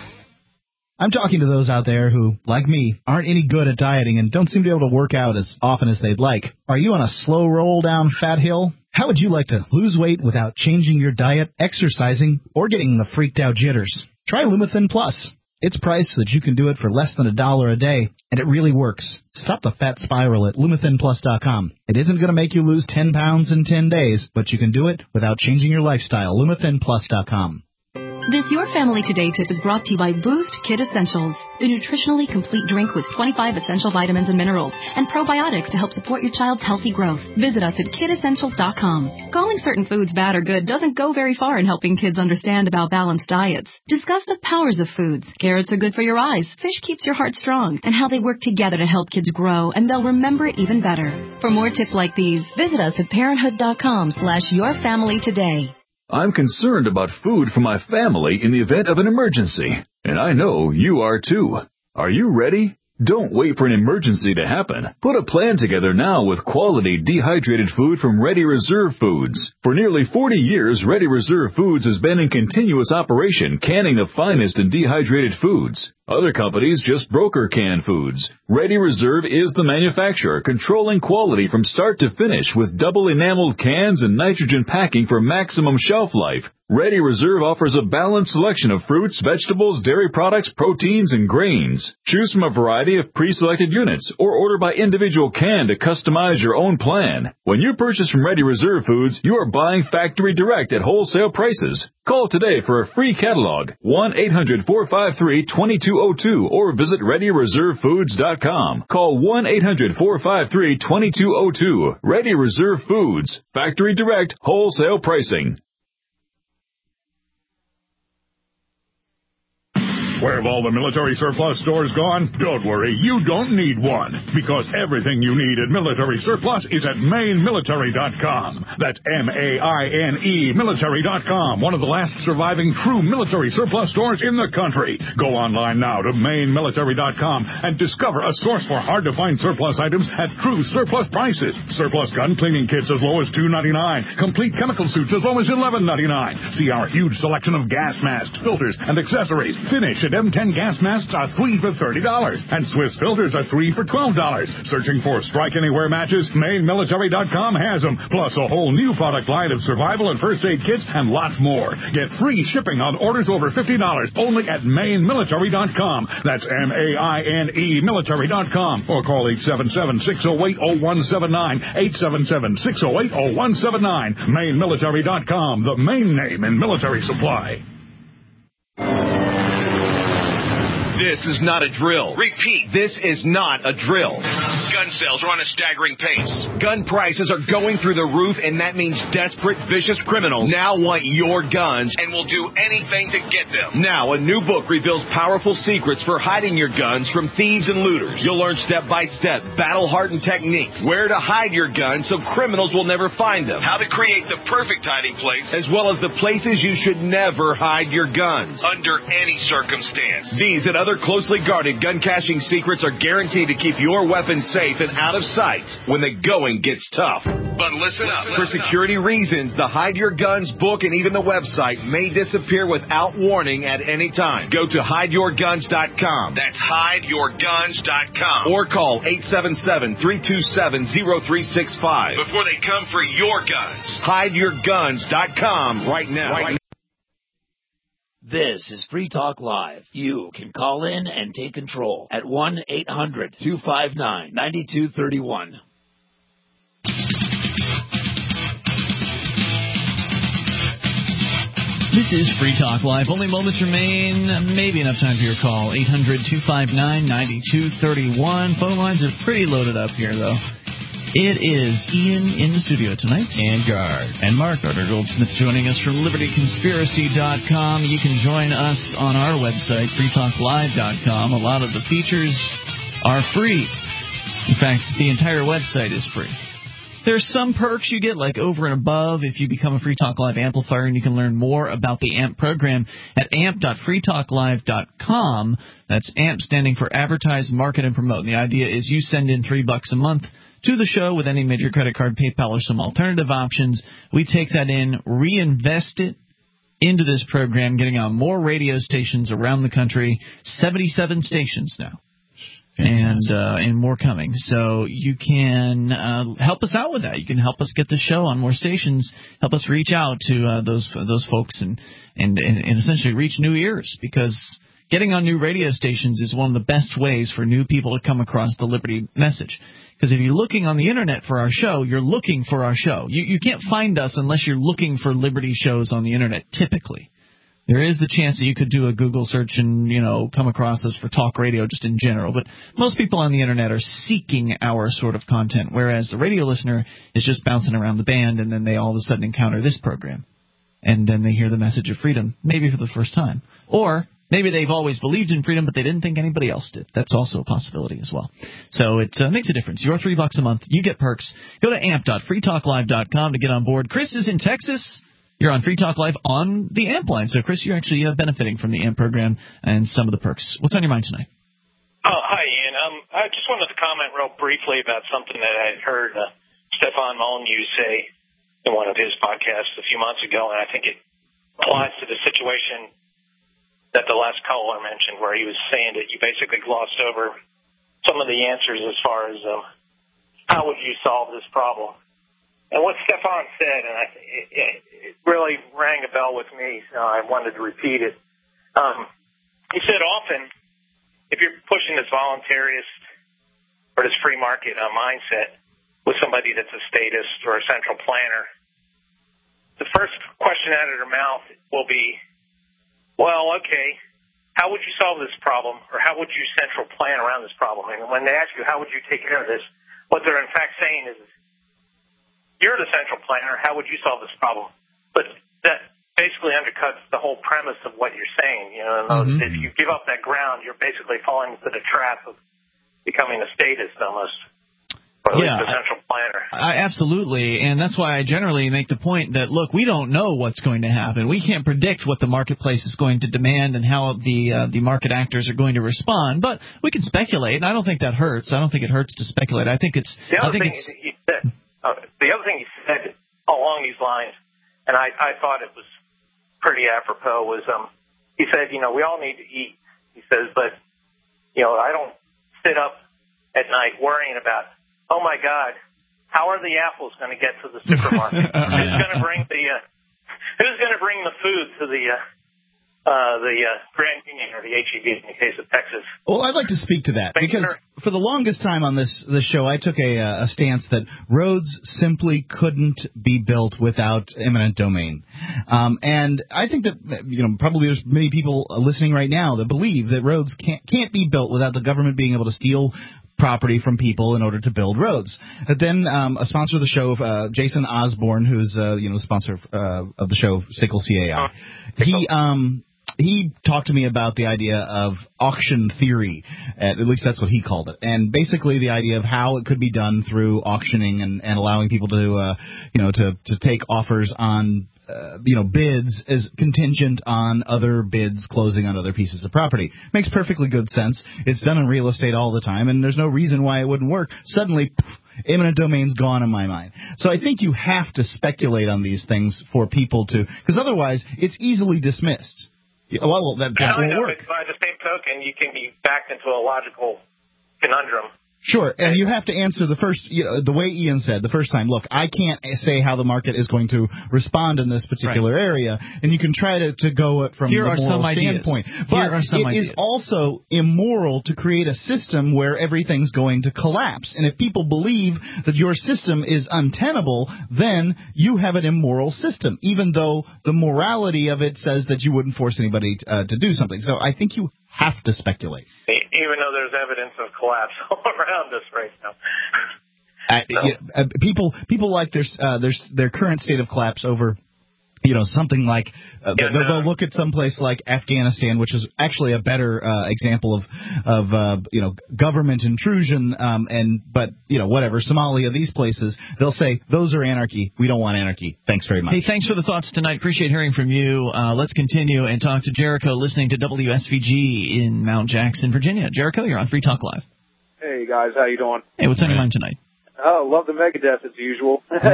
I'm talking to those out there who, like me, aren't any good at dieting and don't seem to be able to work out as often as they'd like. Are you on a slow roll down fat hill? How would you like to lose weight without changing your diet, exercising, or getting the freaked out jitters? Try Lumithin Plus. It's priced so that you can do it for less than a dollar a day, and it really works. Stop the fat spiral at Lumithin Plus dot com. It isn't going to make you lose ten pounds in ten days, but you can do it without changing your lifestyle. Lumithin Plus dot com. This Your Family Today tip is brought to you by Boost Kid Essentials, the nutritionally complete drink with twenty-five essential vitamins and minerals and probiotics to help support your child's healthy growth. Visit us at kid essentials dot com. Calling certain foods bad or good doesn't go very far in helping kids understand about balanced diets. Discuss the powers of foods. Carrots are good for your eyes, fish keeps your heart strong, and how they work together to help kids grow, and they'll remember it even better. For more tips like these, visit us at parenthood dot com slash your family today. I'm concerned about food for my family in the event of an emergency, and I know you are too. Are you ready? Don't wait for an emergency to happen. Put a plan together now with quality dehydrated food from Ready Reserve Foods. For nearly forty years, Ready Reserve Foods has been in continuous operation, canning the finest in dehydrated foods. Other companies just broker canned foods. Ready Reserve is the manufacturer, controlling quality from start to finish with double enameled cans and nitrogen packing for maximum shelf life. Ready Reserve offers a balanced selection of fruits, vegetables, dairy products, proteins, and grains. Choose from a variety of pre-selected units or order by individual can to customize your own plan. When you purchase from Ready Reserve Foods, you are buying factory direct at wholesale prices. Call today for a free catalog, one eight hundred four five three two two zero two, or visit ready reserve foods dot com. Call one eight hundred four five three two two zero two. Ready Reserve Foods. Factory direct, wholesale pricing. Where have all the military surplus stores gone? Don't worry, you don't need one, because everything you need at Military Surplus is at Maine Military dot com. That's M A I N E Military dot com, one of the last surviving true military surplus stores in the country. Go online now to Maine Military dot com and discover a source for hard-to-find surplus items at true surplus prices. Surplus gun cleaning kits as low as two ninety-nine. Complete chemical suits as low as eleven ninety-nine. See our huge selection of gas masks, filters, and accessories. Finish at Standard M ten gas masks are three for thirty dollars, and Swiss filters are three for twelve dollars. Searching for Strike Anywhere matches? Maine Military dot com has them, plus a whole new product line of survival and first aid kits and lots more. Get free shipping on orders over fifty dollars only at Maine Military dot com. That's M A I N E Military dot com, or call eight seven seven, six oh eight, oh one seven nine, eight seven seven, six oh eight, oh one seven nine. Maine Military dot com, the main name in military supply. This is not a drill. Repeat, this is not a drill. Gun sales are on a staggering pace. Gun prices are going through the roof, and that means desperate, vicious criminals now want your guns and will do anything to get them. Now, a new book reveals powerful secrets for hiding your guns from thieves and looters. You'll learn step-by-step, battle-hardened techniques, where to hide your guns so criminals will never find them, how to create the perfect hiding place, as well as the places you should never hide your guns, under any circumstance. These and other closely guarded gun caching secrets are guaranteed to keep your weapons safe and out of sight when the going gets tough. But listen up. For security reasons, the Hide Your Guns book and even the website may disappear without warning at any time. Go to hide your guns dot com. That's hide your guns dot com. Or call eight seven seven, three two seven, zero three six five before they come for your guns. hide your guns dot com right now. Right now. This is Free Talk Live. You can call in and take control at one eight hundred, two five nine, nine two three one. This is Free Talk Live. Only moments remain. Maybe enough time for your call. eight hundred, two five nine, nine two three one. Phone lines are pretty loaded up here, though. It is Ian in the studio tonight. And Gard. And Mark Gardner Goldsmith joining us from Liberty Conspiracy dot com. You can join us on our website, Free Talk Live dot com. A lot of the features are free. In fact, the entire website is free. There's some perks you get, like over and above, if you become a Free Talk Live amplifier, and you can learn more about the A M P program at amp dot free talk live dot com. That's A M P standing for Advertise, Market, and Promote. And the idea is you send in three bucks a month to the show with any major credit card, PayPal, or some alternative options. We take that in, reinvest it into this program, getting on more radio stations around the country, seventy-seven stations now. Fantastic. And uh, and more coming. So you can uh, help us out with that. You can help us get the show on more stations, help us reach out to uh, those those folks and, and, and essentially reach new ears, because getting on new radio stations is one of the best ways for new people to come across the Liberty message. Because if you're looking on the Internet for our show, you're looking for our show. You, you can't find us unless you're looking for Liberty shows on the Internet, typically. There is the chance that you could do a Google search and, you know, come across us for talk radio just in general. But most people on the Internet are seeking our sort of content, whereas the radio listener is just bouncing around the band, and then they all of a sudden encounter this program. And then they hear the message of freedom, maybe for the first time. Or maybe they've always believed in freedom, but they didn't think anybody else did. That's also a possibility as well. So it uh, makes a difference. Your three bucks a month, you get perks. Go to amp dot free talk live dot com to get on board. Chris is in Texas. You're on Free Talk Live on the A M P line. So, Chris, you're actually uh, benefiting from the A M P program and some of the perks. What's on your mind tonight? Oh, hi, Ian. Um, I just wanted to comment real briefly about something that I heard uh, Stefan Molyneux say in one of his podcasts a few months ago, and I think it applies to the situation that the last caller mentioned, where he was saying that you basically glossed over some of the answers as far as um, how would you solve this problem. And what Stefan said, and I, it, it really rang a bell with me, so I wanted to repeat it. Um, he said often, if you're pushing this voluntarist or this free market uh, mindset with somebody that's a statist or a central planner, the first question out of their mouth will be, well, okay, how would you solve this problem, or how would you central plan around this problem? And when they ask you, how would you take care of this, what they're in fact saying is, you're the central planner, how would you solve this problem? But that basically undercuts the whole premise of what you're saying. You know, mm-hmm. If you give up that ground, you're basically falling into the trap of becoming a statist almost. Or at yeah, least a central planner. I, absolutely, and that's why I generally make the point that, look, we don't know what's going to happen. We can't predict what the marketplace is going to demand and how the uh, the market actors are going to respond, but we can speculate, and I don't think that hurts. I don't think it hurts to speculate. I think it's... The other I think thing it's, he said, uh, the other thing he said along these lines, and I, I thought it was pretty apropos, was um, he said, you know, we all need to eat, He says, but, you know, I don't sit up at night worrying about, oh, my God, how are the apples going to get to the supermarket? Who's going to bring the uh, Who's going to bring the food to the uh, uh, the uh, Grand Union or the H E B in the case of Texas? Well, I'd like to speak to that Thank because you, for the longest time on this this show, I took a, a stance that roads simply couldn't be built without eminent domain, um, and I think that you know probably there's many people listening right now that believe that roads can't can't be built without the government being able to steal property from people in order to build roads. But then um, a sponsor of the show, uh, Jason Osborne, who's uh, you know the sponsor uh, of the show, Sickle C A I, he um, he talked to me about the idea of auction theory. At, at least that's what he called it. And basically the idea of how it could be done through auctioning and, and allowing people to uh, you know to to take offers on Uh, you know, bids is contingent on other bids closing on other pieces of property. Makes perfectly good sense. It's done in real estate all the time, and there's no reason why it wouldn't work. Suddenly, pff, eminent domain's gone in my mind. So I think you have to speculate on these things for people to, because otherwise it's easily dismissed. Well, well that, that won't work. But by the same token, you can be backed into a logical conundrum. Sure, and you have to answer the first, you know, the way Ian said the first time, look, I can't say how the market is going to respond in this particular right. area, and you can try to, to go it from Here the are moral some standpoint. Ideas. But Here are some it ideas. is also immoral to create a system where everything's going to collapse. And if people believe that your system is untenable, then you have an immoral system, even though the morality of it says that you wouldn't force anybody uh, to do something. So I think you have to speculate. Even though there's evidence of collapse all around us right now. Uh, yeah, uh, people people like their uh, their their current state of collapse over, you know, something like uh, yeah, they'll, they'll look at some place like Afghanistan, which is actually a better uh, example of of uh, you know government intrusion. Um, and but you know whatever Somalia, these places, they'll say those are anarchy. We don't want anarchy. Thanks very much. Hey, thanks for the thoughts tonight. Appreciate hearing from you. Uh, let's continue and talk to Jericho, listening to W S V G in Mount Jackson, Virginia. Jericho, you're on Free Talk Live. Hey guys, how you doing? Hey, what's on your mind tonight? Oh, love the Megadeth as usual. Oh,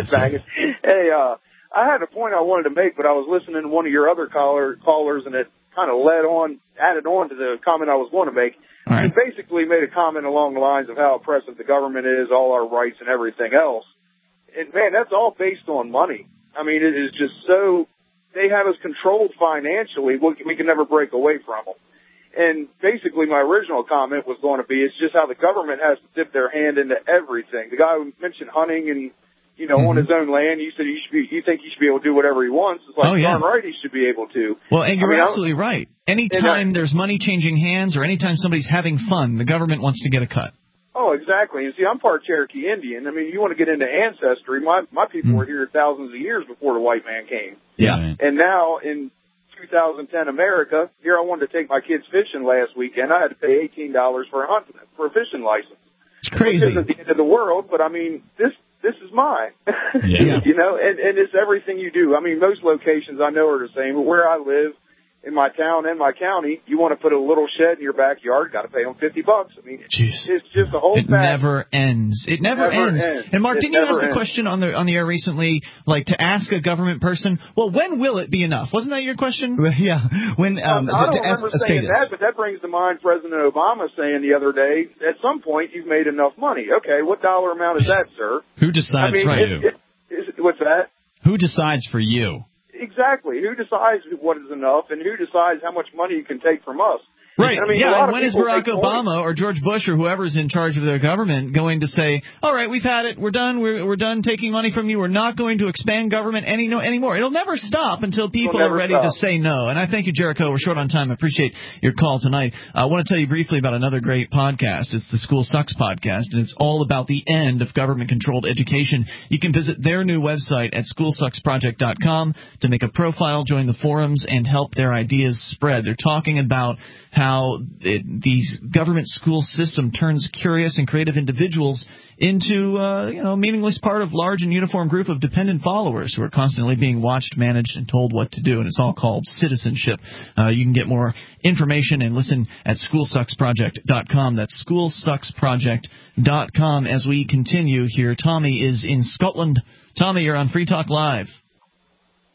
hey, uh. I had a point I wanted to make, but I was listening to one of your other caller, callers, and it kind of led on, added on to the comment I was going to make. Right. He basically made a comment along the lines of how oppressive the government is, all our rights and everything else. And, man, that's all based on money. I mean, it is just so, they have us controlled financially, we can never break away from them. And basically my original comment was going to be, it's just how the government has to dip their hand into everything. The guy who mentioned hunting and you know, mm-hmm. on his own land, you said you should be, you think he should be able to do whatever he wants. It's like, oh, yeah. darn right he should be able to. Well, and you're I mean, absolutely right. Anytime I, there's money changing hands or anytime somebody's having fun, the government wants to get a cut. Oh, exactly. And see, I'm part Cherokee Indian. I mean, you want to get into ancestry. My, my people mm. were here thousands of years before the white man came. Yeah. And now in two thousand ten America, here I wanted to take my kids fishing last weekend. I had to pay eighteen dollars for a hunt, for a fishing license. It's crazy. Which isn't the end of the world, but I mean, this, This is mine. Yeah. You know, and, and it's everything you do. I mean, most locations I know are the same, but where I live, in my town and my county, you want to put a little shed in your backyard, got to pay them fifty bucks. I mean, Jeez. It's just a whole It fact. never ends. It never, never ends. ends. And Mark, It didn't you ask never the ends. question on the on the air recently, like to ask a government person, well, when will it be enough? Wasn't that your question? Yeah. When um, I don't to ask remember a saying status. that, but that brings to mind President Obama saying the other day, at some point you've made enough money. Okay, what dollar amount is that, sir? Who decides I mean, for it, you? It, is, what's that? Who decides for you? Exactly. Who decides what is enough, and who decides how much money you can take from us? Right. I mean, a yeah, lot and of when is people Barack make Obama or George Bush or whoever's in charge of their government going to say, all right, we've had it, we're done, we're, we're done taking money from you, we're not going to expand government any no anymore. It'll never stop until people are ready stop. to say no. And I thank you, Jericho. We're short on time. I appreciate your call tonight. I want to tell you briefly about another great podcast. It's the School Sucks podcast, and it's all about the end of government-controlled education. You can visit their new website at school sucks project dot com to make a profile, join the forums, and help their ideas spread. They're talking about how it, the government school system turns curious and creative individuals into uh, you know, a meaningless part of large and uniform group of dependent followers who are constantly being watched, managed, and told what to do. And it's all called citizenship. Uh, you can get more information and listen at school sucks project dot com. That's school sucks project dot com. As we continue here, Tommy is in Scotland. Tommy, you're on Free Talk Live.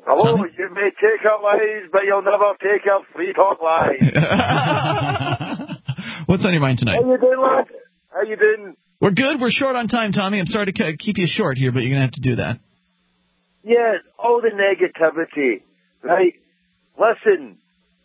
Hello, you may take our lives, but you'll never take our Free Talk Live. What's on your mind tonight? How you doing, lad? How you doing? We're good. We're short on time, Tommy. I'm sorry to k- keep you short here, but you're going to have to do that. Yeah, all the negativity, right? Listen,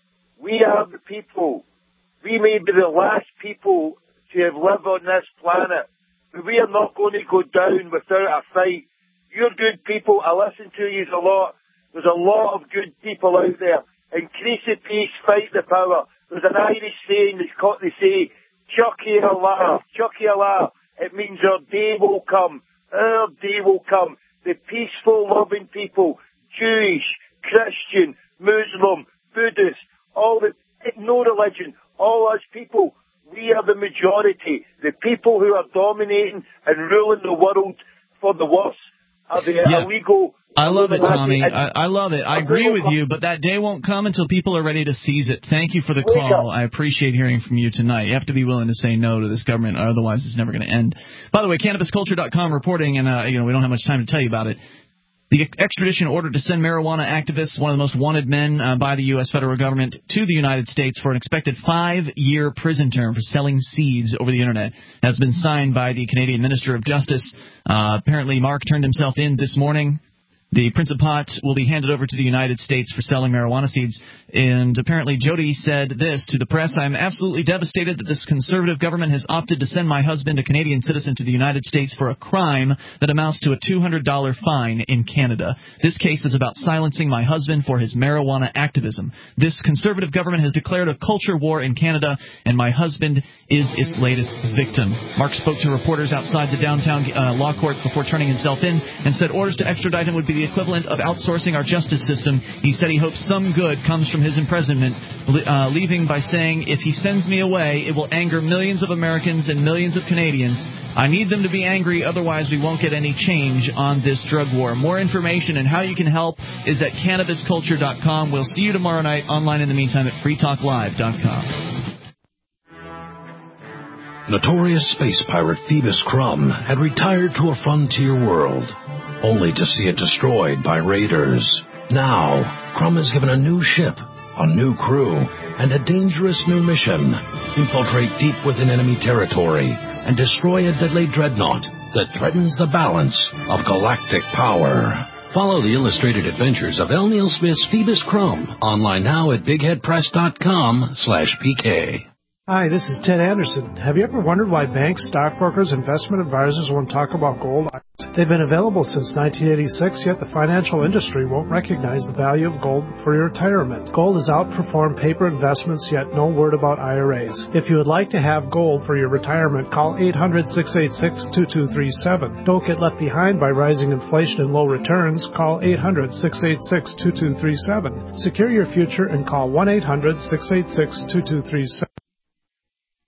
we are the people. We may be the last people to have lived on this planet, but we are not going to go down without a fight. You're good people. I listen to you a lot. There's a lot of good people out there. Increase the peace, fight the power. There's an Irish saying that's caught they say, Chucky Allah, Chucky Allah. It means our day will come. Our day will come. The peaceful, loving people, Jewish, Christian, Muslim, Buddhist, all the, no religion, all us people, we are the majority. The people who are dominating and ruling the world for the worse are the yeah. illegal. I love it, Tommy. I, I love it. I agree with you, but that day won't come until people are ready to seize it. Thank you for the call. I appreciate hearing from you tonight. You have to be willing to say no to this government, otherwise it's never going to end. By the way, Cannabis Culture dot com reporting, and uh, you know we don't have much time to tell you about it. The extradition order to send marijuana activists, one of the most wanted men uh, by the U S federal government, to the United States for an expected five-year prison term for selling seeds over the Internet has been signed by the Canadian Minister of Justice. Uh, apparently, Mark turned himself in this morning. The Principat will be handed over to the United States for selling marijuana seeds. And apparently Jody said this to the press: I'm absolutely devastated that this conservative government has opted to send my husband, a Canadian citizen, to the United States for a crime that amounts to a two hundred dollars fine in Canada. This case is about silencing my husband for his marijuana activism. This conservative government has declared a culture war in Canada, and my husband is its latest victim. Mark spoke to reporters outside the downtown uh, law courts before turning himself in and said orders to extradite him would be the equivalent of outsourcing our justice system. He said he hopes some good comes from his imprisonment, uh, leaving by saying, if he sends me away, it will anger millions of Americans and millions of Canadians. I need them to be angry, otherwise we won't get any change on this drug war. More information and how you can help is at Cannabis Culture dot com. We'll see you tomorrow night online in the meantime at Free Talk Live dot com. Notorious space pirate Phoebus Crumb had retired to a frontier world, only to see it destroyed by raiders. Now, Crumb is given a new ship, a new crew, and a dangerous new mission: infiltrate deep within enemy territory and destroy a deadly dreadnought that threatens the balance of galactic power. Follow the illustrated adventures of L. Neil Smith's Phoebus Crumb online now at bigheadpress.com slash PK. Hi, this is Ted Anderson. Have you ever wondered why banks, stockbrokers, investment advisors won't talk about gold? They've been available since nineteen eighty-six, yet the financial industry won't recognize the value of gold for your retirement. Gold has outperformed paper investments, yet no word about I R As. If you would like to have gold for your retirement, call eight hundred, six eight six, two two three seven. Don't get left behind by rising inflation and low returns. Call eight hundred, six eight six, two two three seven. Secure your future and call one eight hundred, six eight six, two two three seven.